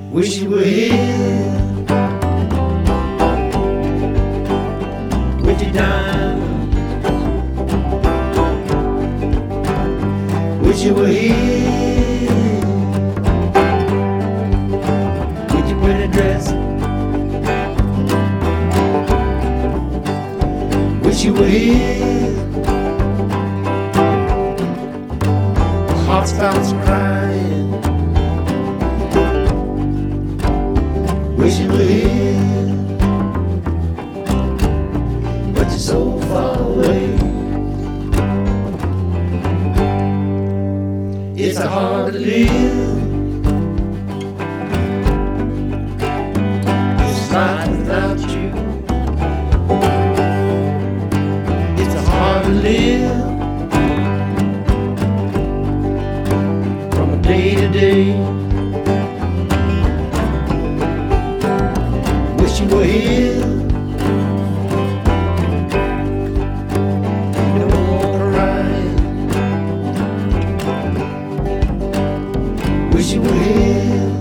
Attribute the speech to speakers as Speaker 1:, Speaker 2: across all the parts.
Speaker 1: Wish you were here with your diamond. Wish you were here with your pretty dress. Wish you were here. My heart starts crying. Wish you were here, but you're so far away. It's hard to live this life without you. It's hard to live from day to day. Wish you were here. You don't wanna ride. Wish you were here,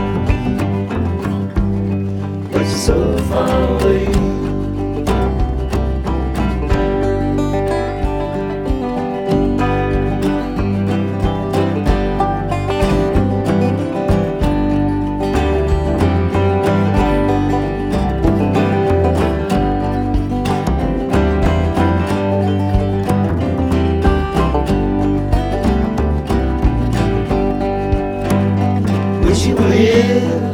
Speaker 1: but you're so far away. Wish you were here.